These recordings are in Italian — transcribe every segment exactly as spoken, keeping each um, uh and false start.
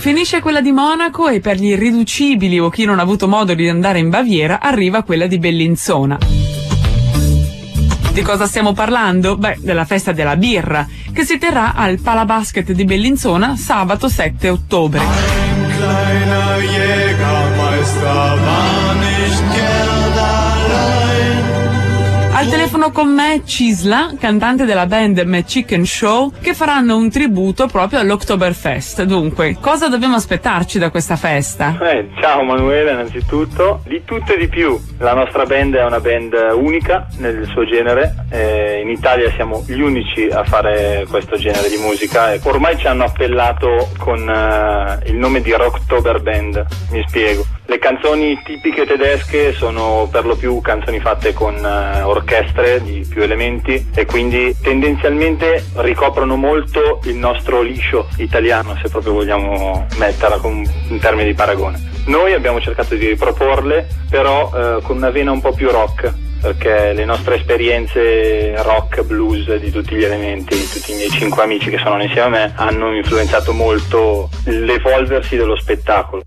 Finisce quella di Monaco e per gli irriducibili o chi non ha avuto modo di andare in Baviera arriva quella di Bellinzona. Di cosa stiamo parlando? Beh, della festa della birra, che si terrà al Palabasket di Bellinzona sabato sette ottobre. Ein kleiner Jägermeister war nicht gern allein. Al telefono con me Cisla, cantante della band Mad Chicken Show, che faranno un tributo proprio all'Oktoberfest. Dunque, cosa dobbiamo aspettarci da questa festa? Eh, ciao Manuele, innanzitutto. Di tutto e di più. La nostra band è una band unica nel suo genere. Eh, in Italia siamo gli unici a fare questo genere di musica e ormai ci hanno appellato con uh, il nome di Rocktober Band. Mi spiego. Le canzoni tipiche tedesche sono per lo più canzoni fatte con uh, orchestre di più elementi e quindi tendenzialmente ricoprono molto il nostro liscio italiano, se proprio vogliamo metterla con, in termini di paragone. Noi abbiamo cercato di riproporle, però uh, con una vena un po' più rock, perché le nostre esperienze rock, blues di tutti gli elementi, di tutti i miei cinque amici che sono insieme a me, hanno influenzato molto l'evolversi dello spettacolo.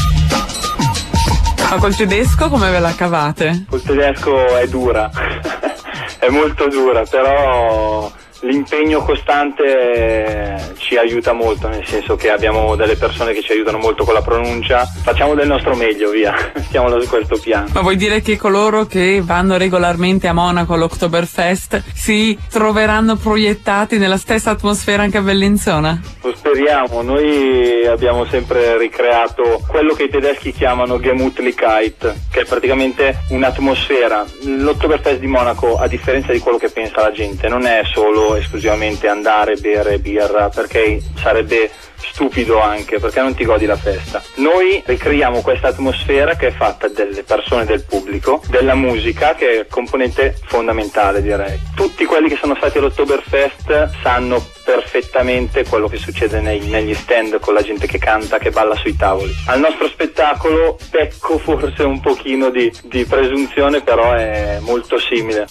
Ma col tedesco come ve la cavate? Col tedesco è dura, è molto dura, però l'impegno costante ci aiuta molto, nel senso che abbiamo delle persone che ci aiutano molto con la pronuncia, facciamo del nostro meglio, via, stiamo su questo piano. Ma vuoi dire che coloro che vanno regolarmente a Monaco all'Oktoberfest si troveranno proiettati nella stessa atmosfera anche a Bellinzona? Lo speriamo, noi abbiamo sempre ricreato quello che i tedeschi chiamano Gemütlichkeit, che è praticamente un'atmosfera. L'Oktoberfest di Monaco, a differenza di quello che pensa la gente, non è solo esclusivamente andare, bere birra, perché sarebbe stupido anche, perché non ti godi la festa. Noi ricreiamo questa atmosfera che è fatta delle persone, del pubblico, della musica, che è componente fondamentale, direi. Tutti quelli che sono stati all'Oktoberfest sanno perfettamente quello che succede nei, negli stand, con la gente che canta, che balla sui tavoli. Al nostro spettacolo pecco forse un pochino di, di presunzione, però è molto simile.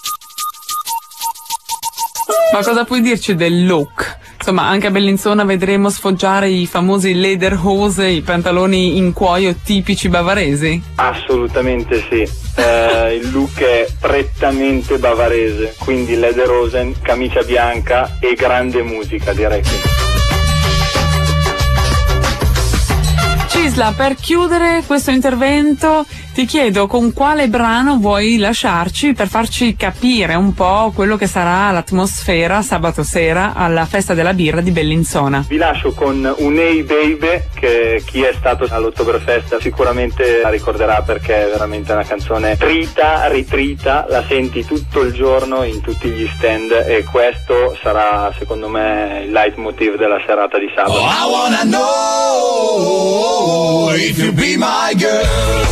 Ma cosa puoi dirci del look? Insomma, anche a Bellinzona vedremo sfoggiare i famosi lederhose, i pantaloni in cuoio tipici bavaresi? Assolutamente sì. Eh, il look è prettamente bavarese, quindi lederhosen, camicia bianca e grande musica, direi che. Cisla, per chiudere questo intervento ti chiedo con quale brano vuoi lasciarci per farci capire un po' quello che sarà l'atmosfera sabato sera alla festa della birra di Bellinzona. Vi lascio con un Hey Baby, che chi è stato all'Oktoberfest sicuramente la ricorderà, perché è veramente una canzone trita, ritrita, la senti tutto il giorno in tutti gli stand e questo sarà secondo me il leitmotiv della serata di sabato. Oh, I wanna know if you be my girl.